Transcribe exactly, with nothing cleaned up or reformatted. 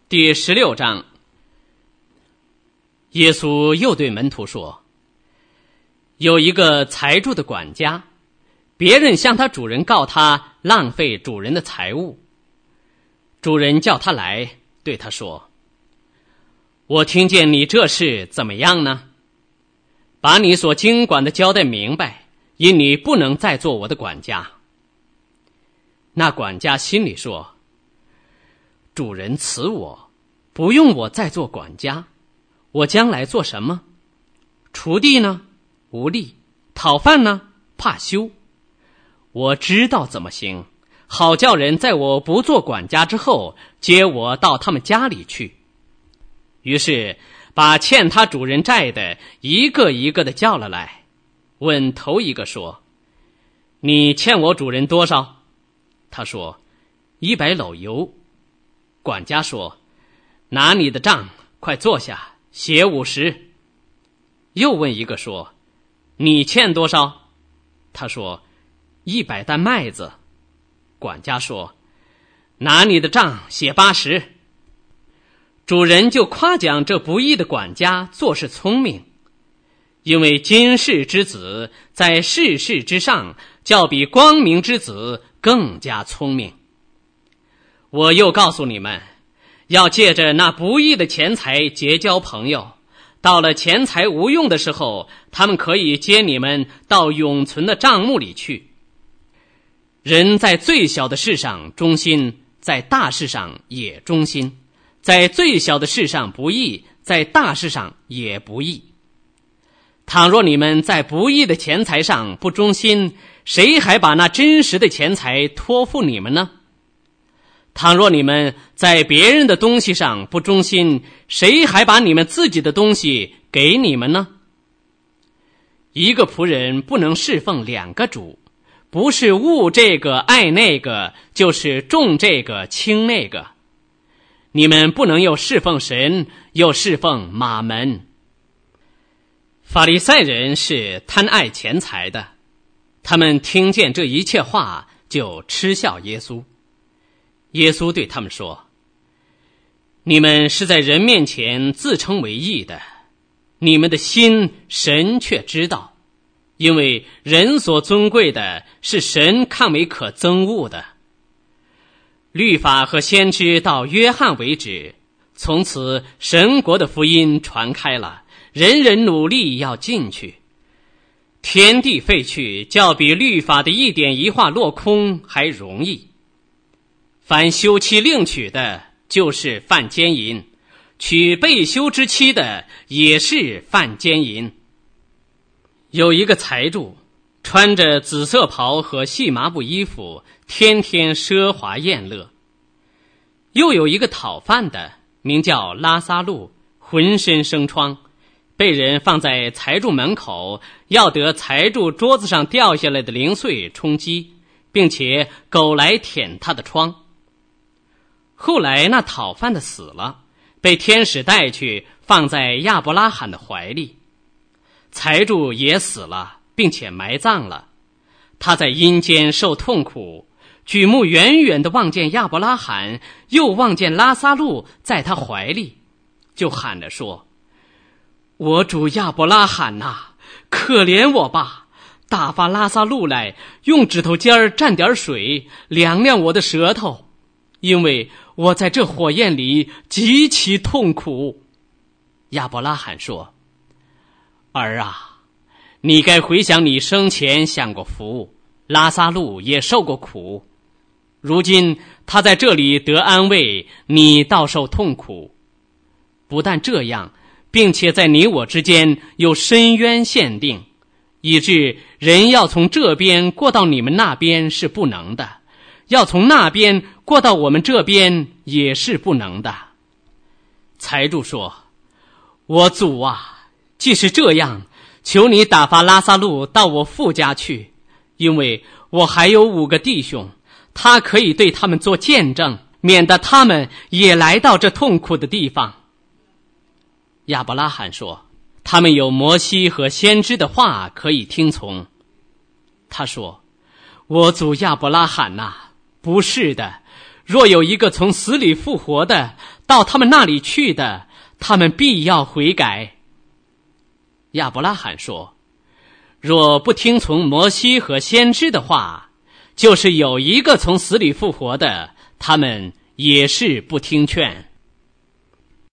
第十六章，耶稣又对门徒说，有一个财主的管家，别人向他主人告他浪费主人的财物。主人叫他来，对他说，我听见你这事怎么样呢？把你所经管的交代明白，因你不能再做我的管家。那管家心里说，主人辞我，不用我再做管家，我将来做什么？锄地呢？无力；讨饭呢？怕羞。我知道怎么行，好叫人在我不做管家之后，接我到他们家里去。于是把欠他主人债的一个一个的叫了来，问头一个说，你欠我主人多少？他说，一百篓油。管家说，拿你的账，快坐下，写五十。又问一个说，你欠多少？他说，一百担麦子。管家说，拿你的账，写八十。主人就夸奖这不义的管家做事聪明，因为今世之子在世事之上，较比光明之子更加聪明。我又告诉你们，要借着那不义的钱财结交朋友，到了钱财无用的时候，他们可以接你们到永存的账目里去。人在最小的事上忠心，在大事上也忠心；在最小的事上不义，在大事上也不义。倘若你们在不义的钱财上不忠心，谁还把那真实的钱财托付你们呢？倘若你们在别人的东西上不忠心，谁还把你们自己的东西给你们呢？一个仆人不能侍奉两个主，不是恶这个爱那个，就是重这个轻那个。你们不能又侍奉神，又侍奉马门。法利赛人是贪爱钱财的，他们听见这一切话，就嗤笑耶稣。耶稣对他们说，你们是在人面前自称为义的，你们的心神却知道，因为人所尊贵的是神看为可憎恶的。律法和先知到约翰为止，从此神国的福音传开了，人人努力要进去。天地废去，较比律法的一点一画落空还容易。凡休妻另娶的，就是犯奸淫；娶被休之妻的，也是犯奸淫。有一个财主，穿着紫色袍和细麻布衣服，天天奢华宴乐。又有一个讨饭的，名叫拉撒路，浑身生疮，被人放在财主门口，要得财主桌子上掉下来的零碎充饥，并且狗来舔他的疮。后来那讨饭的死了，被天使带去，放在亚伯拉罕的怀里。财主也死了，并且埋葬了。他在阴间受痛苦，举目远远地望见亚伯拉罕，又望见拉撒路在他怀里，就喊着说，我主亚伯拉罕哪，可怜我吧，打发拉撒路来，用指头尖儿蘸点水，凉凉我的舌头，因为我在这火焰里极其痛苦。亚伯拉罕说，儿啊，你该回想你生前享过福，拉撒路也受过苦，如今他在这里得安慰，你倒受痛苦。不但这样，并且在你我之间有深渊限定，以致人要从这边过到你们那边是不能的，要从那边过到我们这边也是不能的。财主说，我主啊，既是这样，求你打发拉撒路到我父家去，因为我还有五个弟兄，他可以对他们做见证，免得他们也来到这痛苦的地方。亚伯拉罕说，他们有摩西和先知的话可以听从。他说，我主亚伯拉罕哪，不是的， 若有一个从死里复活的到他们那里去的，他们必要悔改。亚伯拉罕说，若不听从摩西和先知的话，就是有一个从死里复活的，他们也是不听劝。